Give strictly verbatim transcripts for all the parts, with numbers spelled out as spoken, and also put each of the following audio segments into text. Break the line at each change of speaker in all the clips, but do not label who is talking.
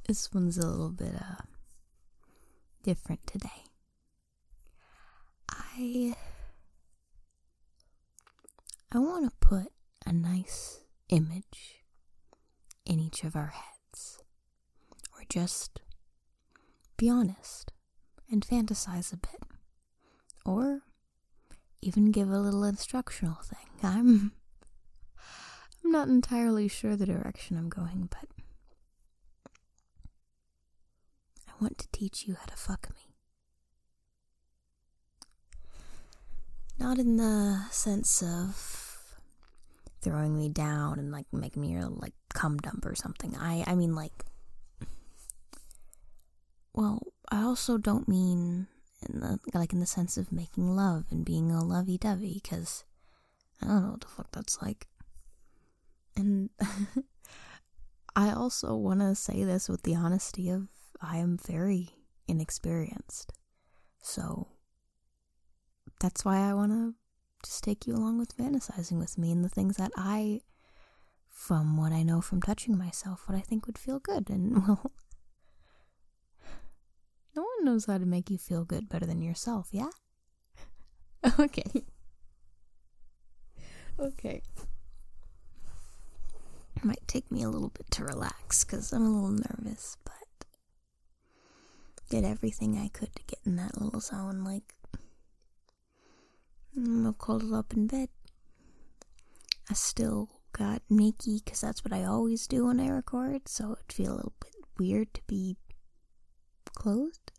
This one's a little bit uh different today. I I want to put a nice image in each of our heads, or just be honest and fantasize a bit, or even give a little instructional thing. I'm I'm not entirely sure the direction I'm going, but I want to teach you how to fuck me. Not in the sense of throwing me down and like making me your like cum dump or something. I I mean like, well, I also don't mean in the like in the sense of making love and being a lovey-dovey, because I don't know what the fuck that's like. And I also want to say this with the honesty of I am very inexperienced. So that's why I want to just take you along with fantasizing with me and the things that I, from what I know from touching myself, what I think would feel good. And, well, no one knows how to make you feel good better than yourself, yeah? Okay. Okay. It might take me a little bit to relax, because I'm a little nervous, but did everything I could to get in that little zone, like, I'm curled up in bed. I still got naked, because that's what I always do when I record, so it'd feel a little bit weird to be clothed.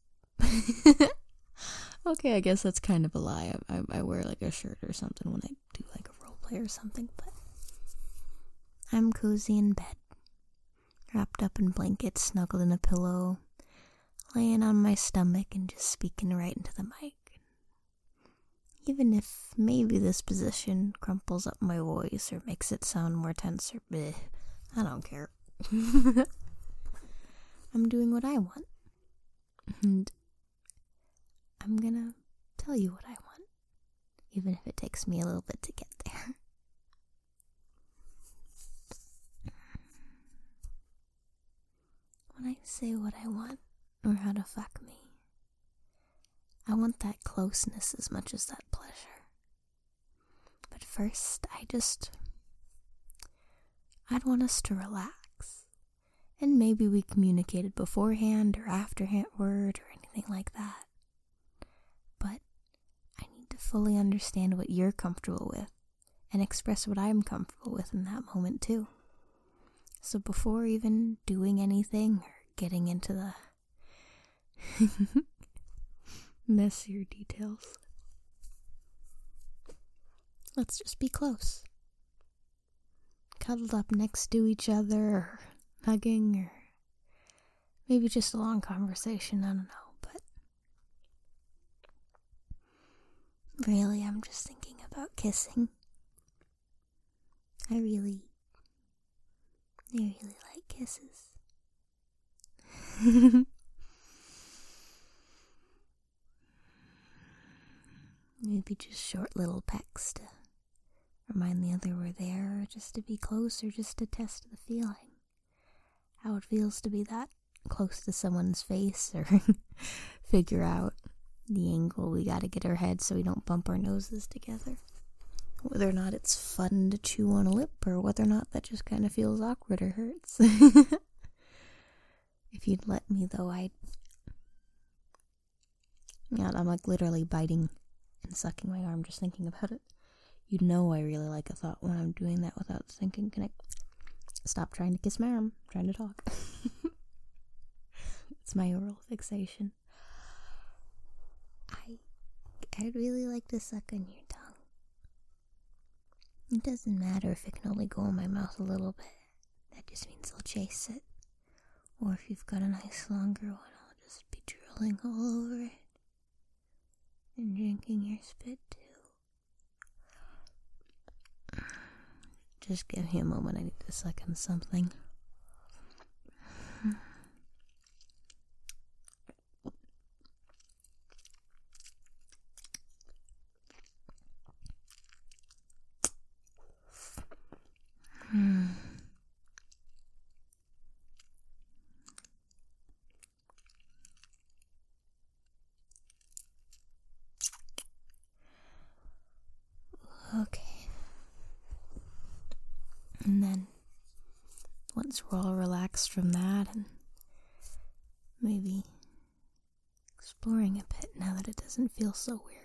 Okay, I guess that's kind of a lie. I, I, I wear like a shirt or something when I do like a role play or something, but I'm cozy in bed, wrapped up in blankets, snuggled in a pillow, laying on my stomach and just speaking right into the mic. Even if maybe this position crumples up my voice or makes it sound more tense or bleh, I don't care. I'm doing what I want. And I'm gonna tell you what I want, even if it takes me a little bit to get there. When I say what I want, or how to fuck me, I want that closeness as much as that pleasure. But first, I just... I'd want us to relax. And maybe we communicated beforehand or afterward or anything like that. But I need to fully understand what you're comfortable with and express what I'm comfortable with in that moment too. So before even doing anything or getting into the messier details, let's just be close. Cuddled up next to each other, or hugging, or maybe just a long conversation, I don't know, but really I'm just thinking about kissing. I really, I really like kisses. Maybe just short little pecks to remind the other we're there, or just to be close, or just to test the feeling. How it feels to be that close to someone's face, or figure out the angle we gotta get our heads so we don't bump our noses together. Whether or not it's fun to chew on a lip, or whether or not that just kind of feels awkward or hurts. If you'd let me, though, I'd... Yeah, I'm like literally biting and sucking my arm just thinking about it. You know I really like a thought when I'm doing that without thinking. Can I stop trying to kiss my arm? I'm trying to talk. It's my oral fixation. I, I'd really like to suck on your tongue. It doesn't matter if it can only go in my mouth a little bit. That just means I'll chase it. Or if you've got a nice longer one, I'll just be drooling all over it. And drinking your spit too. Just give me a moment, I need to suck on something. Hmm. once we're all relaxed from that, and maybe exploring a bit now that it doesn't feel so weird.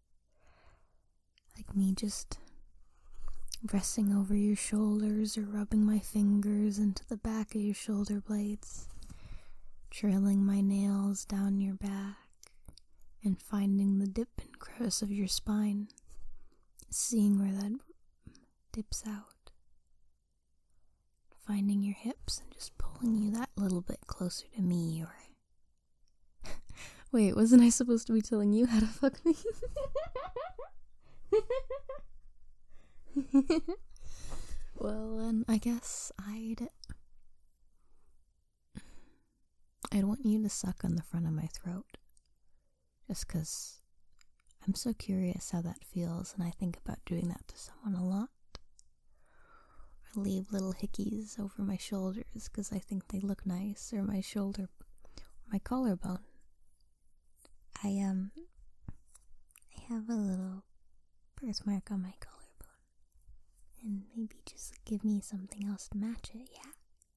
Like me just resting over your shoulders or rubbing my fingers into the back of your shoulder blades, trailing my nails down your back, and finding the dip and crevice of your spine, seeing where that dips out, finding your hips and just pulling you that little bit closer to me. Or wait, wasn't I supposed to be telling you how to fuck me? Well, then I guess I'd I'd want you to suck on the front of my throat, just 'cause I'm so curious how that feels, and I think about doing that to someone a lot. I leave little hickeys over my shoulders 'cause I think they look nice, or my shoulder, my collarbone. I um I have a little birthmark on my collarbone, and maybe just give me something else to match it, yeah?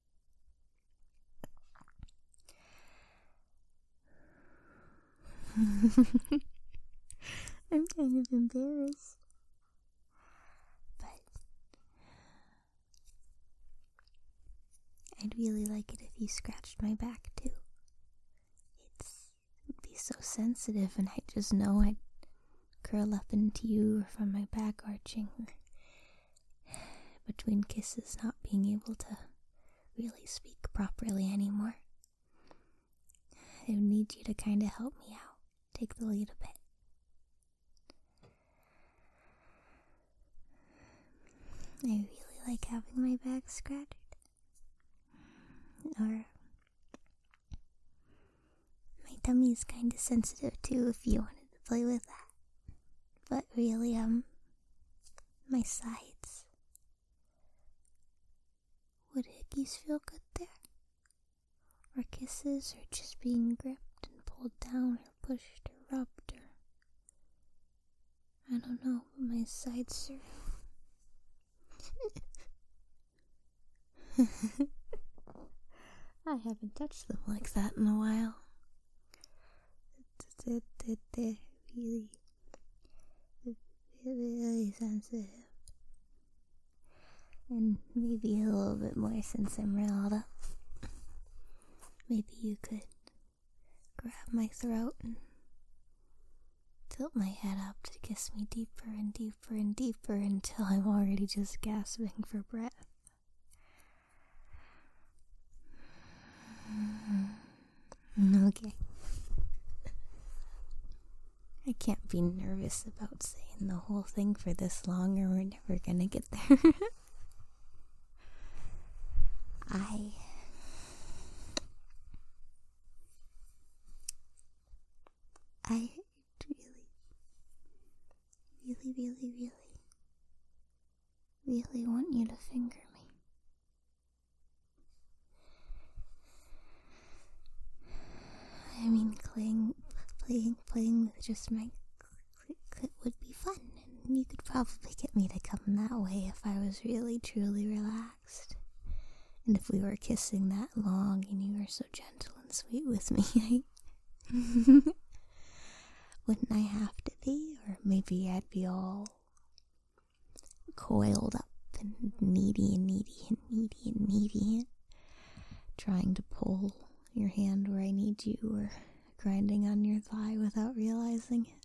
I'm kind of embarrassed, but I'd really like it if you scratched my back too. It's, it would be so sensitive, and I just know I'd curl up into you from my back arching, between kisses, not being able to really speak properly anymore. I would need you to kind of help me out, take the lead a bit. I really like having my back scratched. Or my tummy's kind of sensitive too, if you wanted to play with that. But really, um, my sides. Would hickeys feel good there? Or kisses, or just being gripped and pulled down, or pushed, or rubbed, or I don't know, but my sides are I haven't touched them like that in a while. They're really, really sensitive. And maybe a little bit more since I'm riled up. Maybe you could grab my throat and tilt my head up to kiss me deeper and deeper and deeper until I'm already just gasping for breath. Okay. I can't be nervous about saying the whole thing for this long, or we're never gonna get there. I... I really, really, really, really, really want you to finger me. I mean, playing, playing, playing with just my clit would be fun, and you could probably get me to come that way if I was really, truly relaxed. And if we were kissing that long and you were so gentle and sweet with me, I... wouldn't I have to be? Or maybe I'd be all coiled up and needy and needy and needy and needy, trying to pull your hand where I need you, or grinding on your thigh without realizing it.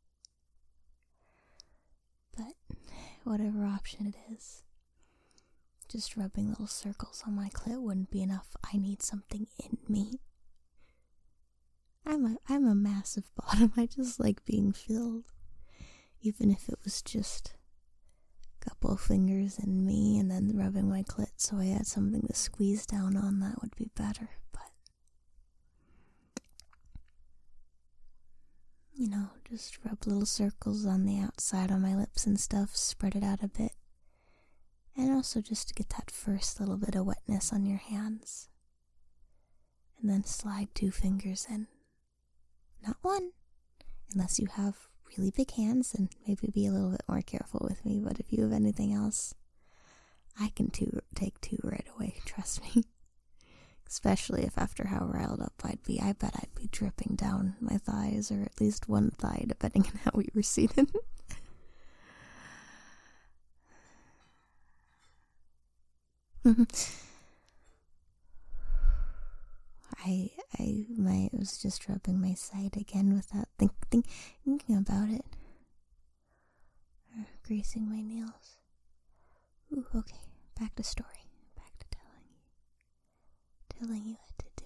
But whatever option it is, just rubbing little circles on my clit wouldn't be enough. I need something in me. I'm a I'm a massive bottom. I just like being filled. Even if it was just a couple of fingers in me and then rubbing my clit so I had something to squeeze down on, that would be better. But, you know, just rub little circles on the outside on my lips and stuff, spread it out a bit. And also just to get that first little bit of wetness on your hands. And then slide two fingers in. Not one, unless you have really big hands, and maybe be a little bit more careful with me. But if you have anything else, I can two, take two right away, trust me. Especially if after how riled up I'd be, I bet I'd be dripping down my thighs, or at least one thigh, depending on how we were seated. I I my was just rubbing my side again without think, think, thinking about it. Or greasing my nails. Ooh, okay, back to story. Back to telling you. Telling you what to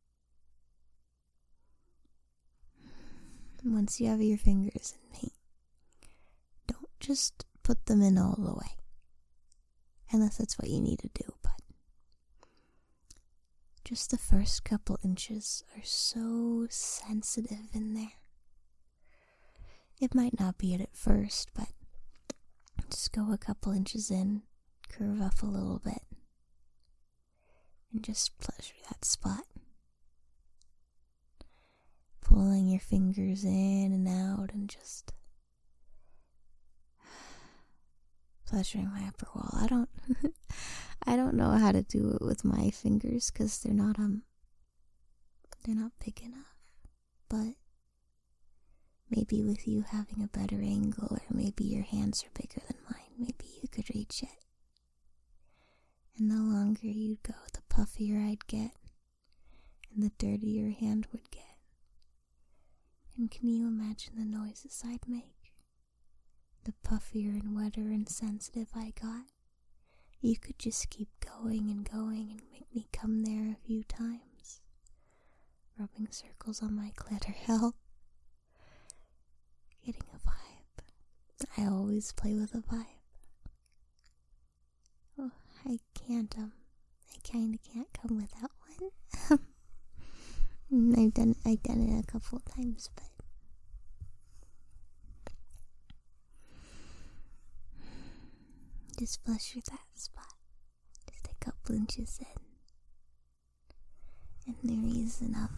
do. Once you have your fingers in paint, don't just put them in all the way. Unless that's what you need to do, but just the first couple inches are so sensitive in there. It might not be it at first, but just go a couple inches in, curve up a little bit, and just pleasure that spot. Pulling your fingers in and out and just pleasuring my upper wall. I don't I don't know how to do it with my fingers because they're not um they're not big enough. But maybe with you having a better angle, or maybe your hands are bigger than mine, maybe you could reach it. And the longer you'd go, the puffier I'd get, and the dirtier your hand would get. And can you imagine the noises I'd make? The puffier and wetter and sensitive I got, you could just keep going and going and make me come there a few times, rubbing circles on my glitter. Hell, getting a vibe. I always play with a vibe. Oh, I can't, um, I kinda can't come without one. I've done, I've done it a couple of times, but just pleasure that spot. Just a couple inches in. And the reason um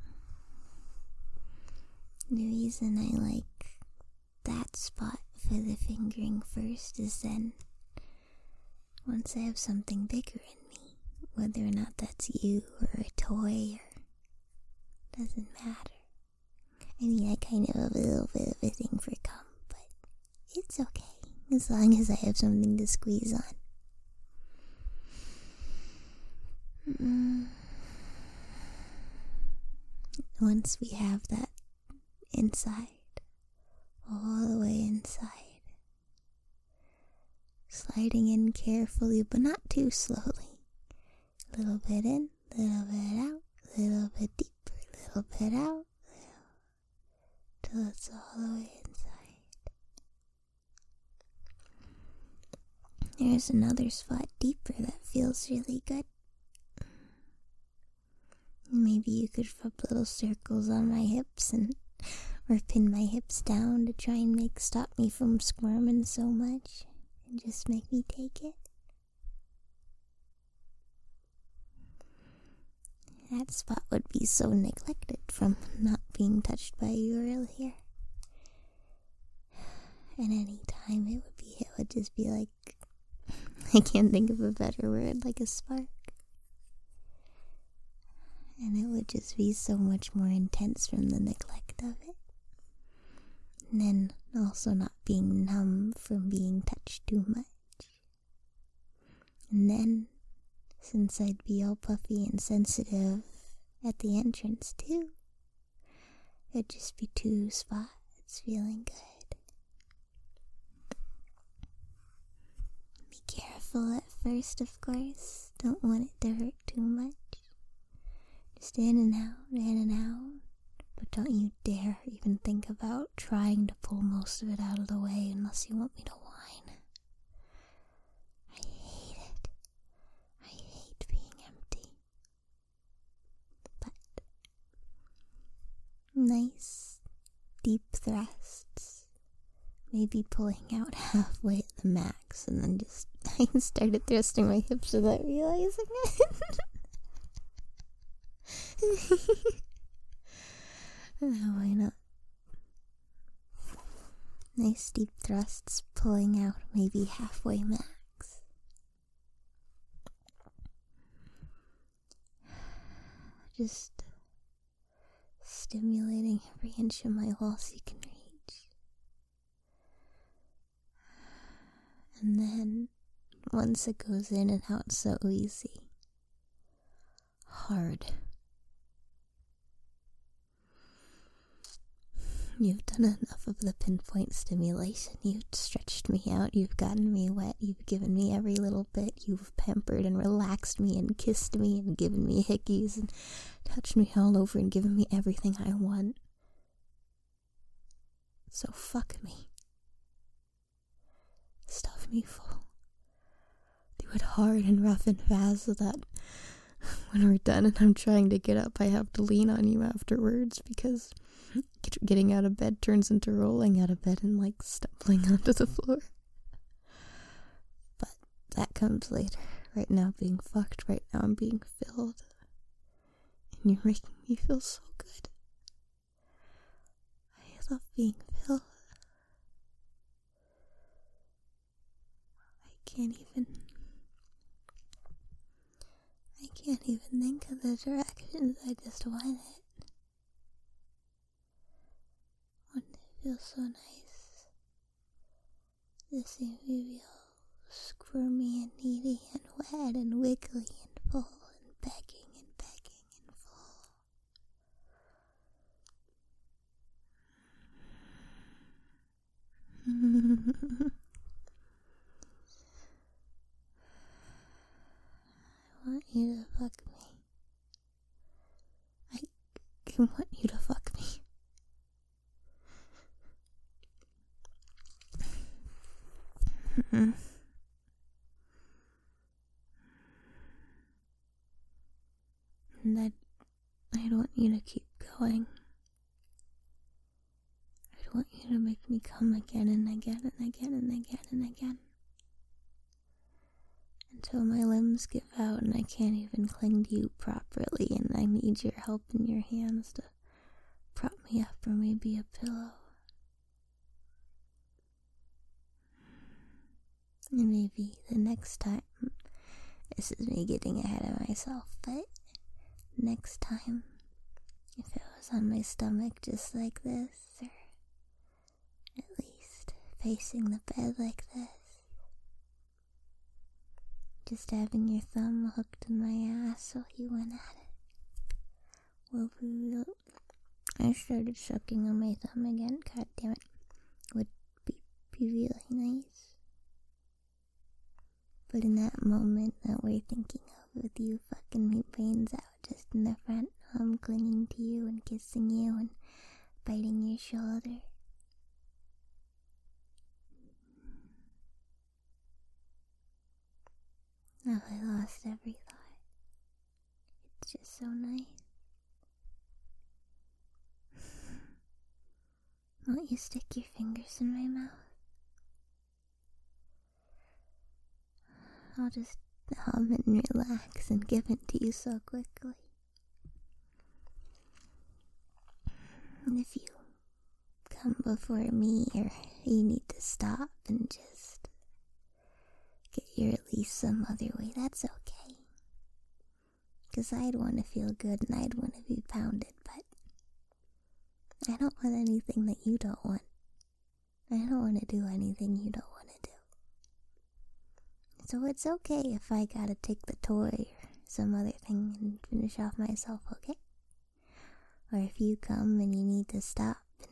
the reason I like that spot for the fingering first is then once I have something bigger in me, whether or not that's you or a toy or doesn't matter. I mean, I kind of have a little bit of a thing for cum, but it's okay. As long as I have something to squeeze on. Mm. Once we have that inside, all the way inside, sliding in carefully, but not too slowly. A little bit in, little bit out, little bit deeper, little bit out, little, till it's all the way inside. There's another spot deeper that feels really good. Maybe you could rub little circles on my hips and or pin my hips down to try and make stop me from squirming so much and just make me take it. That spot would be so neglected from not being touched by you earlier. And any time it would be, it would just be like, I can't think of a better word, like a spark. And it would just be so much more intense from the neglect of it. And then also not being numb from being touched too much. And then, since I'd be all puffy and sensitive at the entrance too, it'd just be two spots feeling good. Be careful at first, of course. Don't want it to hurt too much. Just in and out, in and out. But don't you dare even think about trying to pull most of it out of the way unless you want me to whine. I hate it. I hate being empty. But nice, deep thrusts. Maybe pulling out halfway at the max and then just I started thrusting my hips without realizing it. Oh, why not? Nice deep thrusts pulling out maybe halfway max. just stimulating every inch of my walls you can reach. And then, once it goes in and out so easy, hard. You've done enough of the pinpoint stimulation. You've stretched me out. You've gotten me wet. You've given me every little bit. You've pampered and relaxed me and kissed me and given me hickeys and touched me all over and given me everything I want. So fuck me. Stuff me full. Do it hard and rough and fast so that when we're done and I'm trying to get up, I have to lean on you afterwards, because getting out of bed turns into rolling out of bed and like stumbling onto the floor. But that comes later. Right now being fucked, right now I'm being filled. And you're making me feel so good. I love being filled. I can't even I can't even think of the directions. I just want it. Wouldn't it feel so nice to see me all squirmy and needy and wet and wiggly and full and begging and begging and full? I want you to fuck me. I, I want you to fuck me. Mm-mm. And I, I don't want you to keep going. I want you to make me come again and again and again and again and again. Until my limbs give out and I can't even cling to you properly, and I need your help in your hands to prop me up or maybe a pillow. And maybe the next time, this is me getting ahead of myself, but next time, if it was on my stomach just like this, or at least facing the bed like this, just having your thumb hooked in my ass while you went at it, will be real. I started sucking on my thumb again, god damn it, would be, be really nice. But in that moment that we're thinking of, with you fucking me brains out just in the front, I'm clinging to you and kissing you and biting your shoulder. Now I lost every thought. It's just so nice. Won't you stick your fingers in my mouth? I'll just hum and relax and give it to you so quickly. And if you come before me, or you need to stop and just get your release some other way, that's okay. Because I'd want to feel good and I'd want to be pounded, but I don't want anything that you don't want. I don't want to do anything you don't want to do. So it's okay if I gotta take the toy or some other thing and finish off myself, okay? Or if you come and you need to stop, and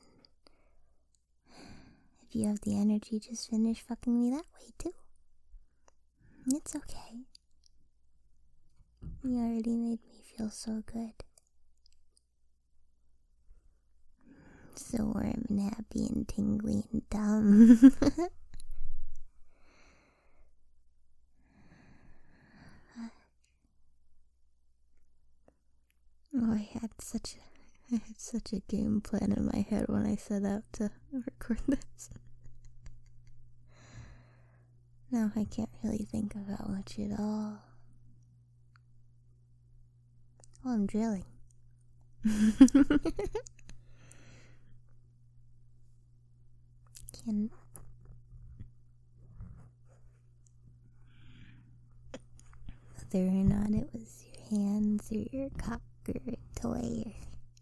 if you have the energy, just finish fucking me that way too. It's okay. You already made me feel so good. So warm and happy and tingly and dumb. Oh, I had such a, I had such a game plan in my head when I set out to record this. Now I can't really think about much at all. Oh, I'm drilling. Can whether or not it was your hands or your cock yogurt toy.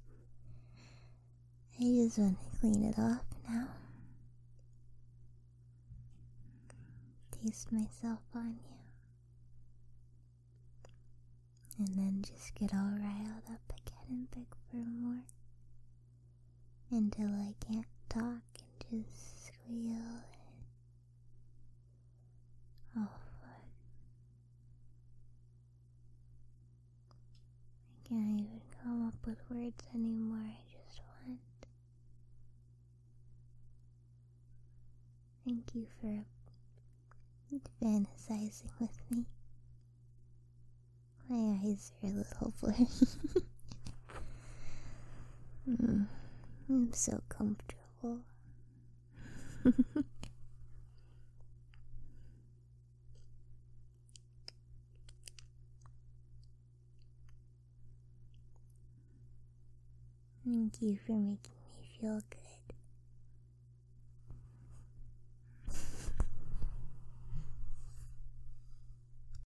I just want to clean it off now. Taste myself on you. And then just get all riled up again and beg for more. Until I can't talk and just squeal. Oh, fuck. I can't even come up with words anymore. I just want. Thank you for fantasizing with me. My eyes are a little blurry. mm, I'm so comfortable. Thank you for making me feel good.